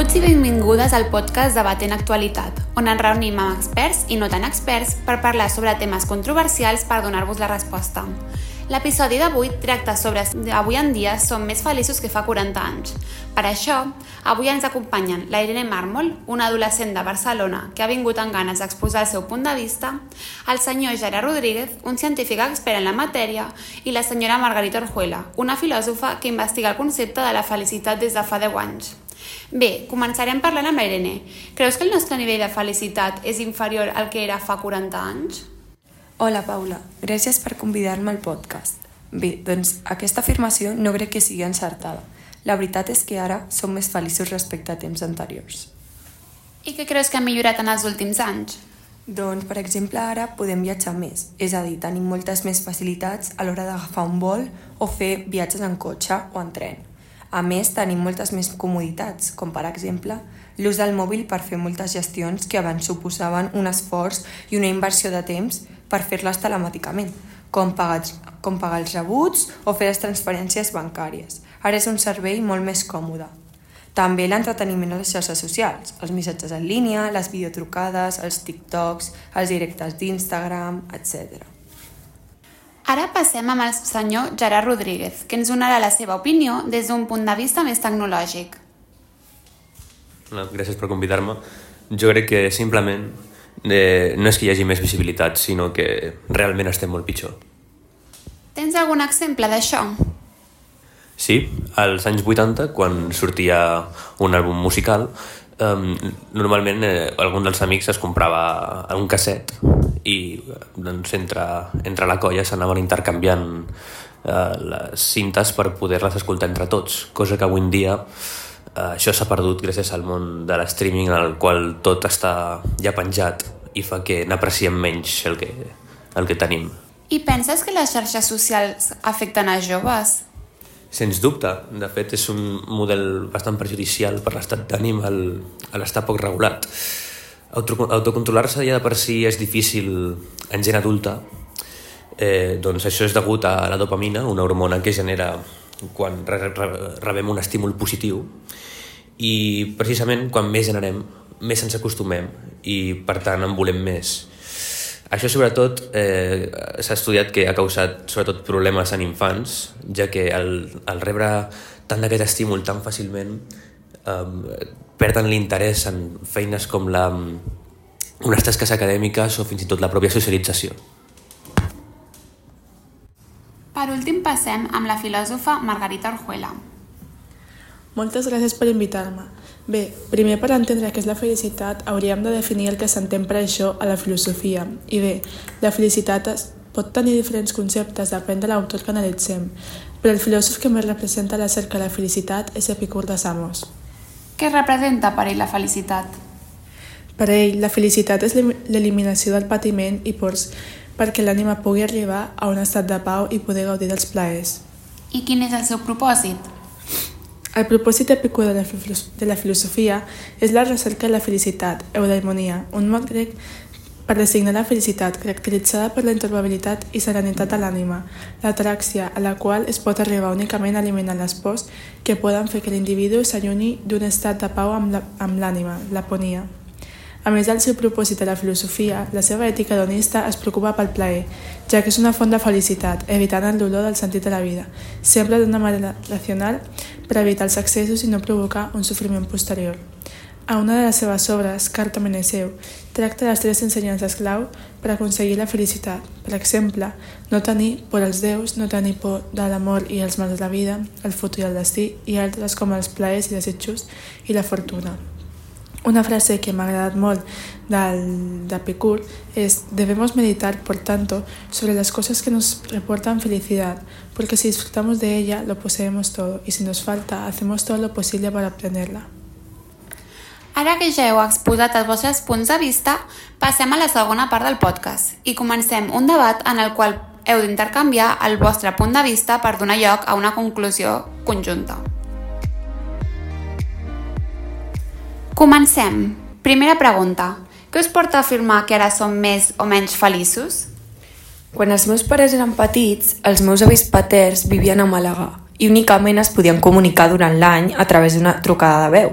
Benvinguts i benvingudes al podcast Debatent Actualitat, on ens reunim amb experts i no tan experts per parlar sobre temes controversials per donar-vos la resposta. L'episodi d'avui tracta sobre si avui en dia som més feliços que fa 40 anys. Per això, avui ens acompanyen la Irene Mármol, una adolescent de Barcelona que ha vingut amb ganes d'exposar el seu punt de vista, el senyor Gerard Rodríguez, un científic expert en la matèria, i la senyora Margarita Orjuela, una filòsofa que investiga el concepte de la felicitat des de fa 10 anys. Bé, començarem parlant amb la Irene. Creus que el nostre nivell de felicitat és inferior al que era fa 40 anys? Hola, Paula. Gràcies per convidar-me al podcast. Bé, doncs aquesta afirmació no crec que sigui encertada. La veritat és que ara som més feliços respecte a temps anteriors. I què creus que ha millorat en els últims anys? Doncs, per exemple, ara podem viatjar més. És a dir, tenim moltes més facilitats a l'hora d'agafar un vol o fer viatges en cotxe o en tren. A més, tenim moltes més comoditats, com per exemple l'ús del mòbil per fer moltes gestions que abans suposaven un esforç i una inversió de temps per fer-les telemàticament, com pagar els rebuts o fer les transferències bancàries. Ara és un servei molt més còmode. També l'entreteniment a les xarxes socials, els missatges en línia, les videotrucades, els TikToks, els directes d'Instagram, etc. Ara passem amb el senyor Gerard Rodríguez, que ens donarà la seva opinió des d'un punt de vista més tecnològic. Gràcies per convidar-me. Jo crec que simplement no és que hi hagi més visibilitat, sinó que realment estem molt pitjor. Tens algun exemple d'això? Sí, als anys 80, quan sortia un àlbum musical, normalment algun dels amics es comprava un casset i doncs, entre la colla s'anaven intercanviant les cintes per poder-les escoltar entre tots, cosa que avui en dia això s'ha perdut gràcies al món de l'streaming, en el qual tot està ja penjat i fa que n'apreciem menys el que tenim. I penses que les xarxes socials afecten als joves? Sens dubte. De fet, és un model bastant perjudicial per l'estat d'ànim a l'estar poc regulat. Autocontrolar-se ja de per si és difícil en gent adulta. Doncs això és degut a la dopamina, una hormona que genera quan rebem un estímul positiu. I precisament quan més generem, més ens acostumem i per tant en volem més. Això sobretot s'ha estudiat que ha causat sobretot problemes en infants, ja que al rebre tant d'aquest estímul tan fàcilment perden l'interès en feines com unes tasques acadèmiques o fins i tot la pròpia socialització. Per últim passem amb la filòsofa Margarita Orjuela. Moltes gràcies per invitar-me. Bé, primer per entendre què és la felicitat hauríem de definir el que s'entén per això a la filosofia. I bé, la felicitat pot tenir diferents conceptes, depèn de l'autor que analitzem, però el filòsof que més representa la cerca de la felicitat és Epicur de Samos. Què representa per ell la felicitat? Per ell, la felicitat és l'eliminació del patiment i pors perquè l'ànima pugui arribar a un estat de pau i poder gaudir dels plaers. I quin és el seu propòsit? El propòsit epicur de la filosofia és la recerca de la felicitat, eudaimonia, un mot grec per designar la felicitat caracteritzada per la intorbabilitat i serenitat de l'ànima, l'atràxia a la qual es pot arribar únicament eliminant les pors que poden fer que l'individu s'allunyi d'un estat de pau amb l'ànima, l'aponia. A més del seu propòsit de la filosofia, la seva ètica hedonista es preocupa pel plaer, ja que és una font de felicitat, evitant el dolor del sentit de la vida, sempre d'una manera racional per evitar els excessos i no provocar un sofriment posterior. A una de les seves obres, Carta a Meneceu, tracta les 3 ensenyances clau per aconseguir la felicitat. Per exemple, no tenir por als déus, no tenir por de l'amor i els mals de la vida, el futur i el destí, i altres com els plaers i desitjos i la fortuna. Una frase que m'ha agradat molt d'Epicur es: debemos meditar, por tanto, sobre las cosas que nos reportan felicidad, porque si disfrutamos de ella, lo poseemos todo, y si nos falta, hacemos todo lo posible para obtenerla. Ara que ja heu exposat els vostres punts de vista, passem a la segona part del podcast i comencem un debat en el qual heu d'intercanviar el vostre punt de vista per donar lloc a una conclusió conjunta. Comencem. Primera pregunta. Què us porta a afirmar que ara som més o menys feliços? Quan els meus pares eren petits, els meus avis paterns vivien a Màlaga i únicament es podien comunicar durant l'any a través d'una trucada de veu.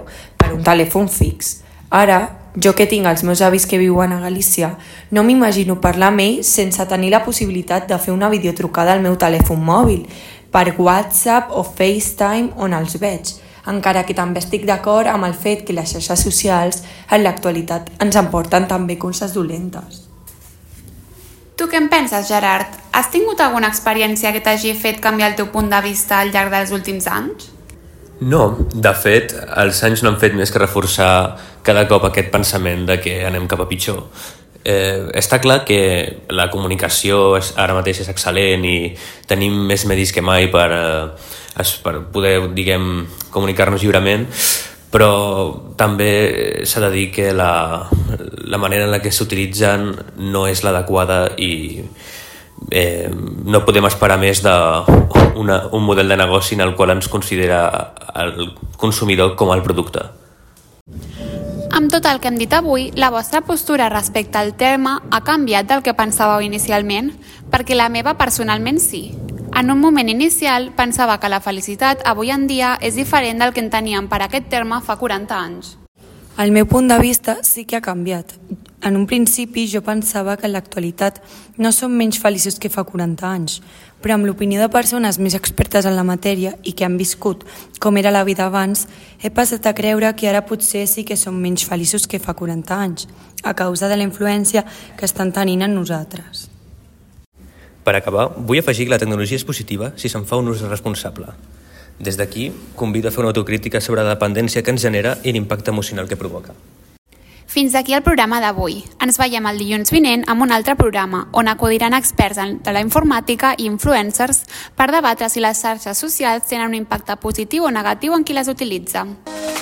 per un telèfon fix. Ara, jo que tinc els meus avis que viuen a Galícia, no m'imagino parlar amb ells sense tenir la possibilitat de fer una videotrucada al meu telèfon mòbil, per WhatsApp o FaceTime on els veig, encara que també estic d'acord amb el fet que les xarxes socials en l'actualitat ens emporten també coses dolentes. Tu què en penses, Gerard? Has tingut alguna experiència que t'hagi fet canviar el teu punt de vista al llarg dels últims anys? No, de fet, els anys no han fet més que reforçar cada cop aquest pensament de que anem cap a pitjor. Està clar que la comunicació ara mateix és excel·lent i tenim més medis que mai per poder, diguem, comunicar-nos lliurement, però també s'ha de dir que la manera en la que s'utilitzen no és l'adequada i no podem esperar més d'un model de negoci en el qual ens considera el consumidor com el producte. Amb tot el que hem dit avui, la vostra postura respecte al terme ha canviat del que pensàveu inicialment, perquè la meva personalment sí. En un moment inicial pensava que la felicitat avui en dia és diferent del que enteníem per aquest terme fa 40 anys. El meu punt de vista sí que ha canviat. En un principi jo pensava que en l'actualitat no som menys feliços que fa 40 anys, però amb l'opinió de persones més expertes en la matèria i que han viscut com era la vida abans, he passat a creure que ara potser sí que som menys feliços que fa 40 anys, a causa de la influència que estan tenint en nosaltres. Per acabar, vull afegir que la tecnologia és positiva si se'n fa un ús responsable. Des d'aquí, convido a fer una autocrítica sobre la dependència que ens genera i l'impacte emocional que provoca. Fins aquí el programa d'avui. Ens veiem el dilluns vinent amb un altre programa on acudiran experts de la informàtica i influencers per debatre si les xarxes socials tenen un impacte positiu o negatiu en qui les utilitza.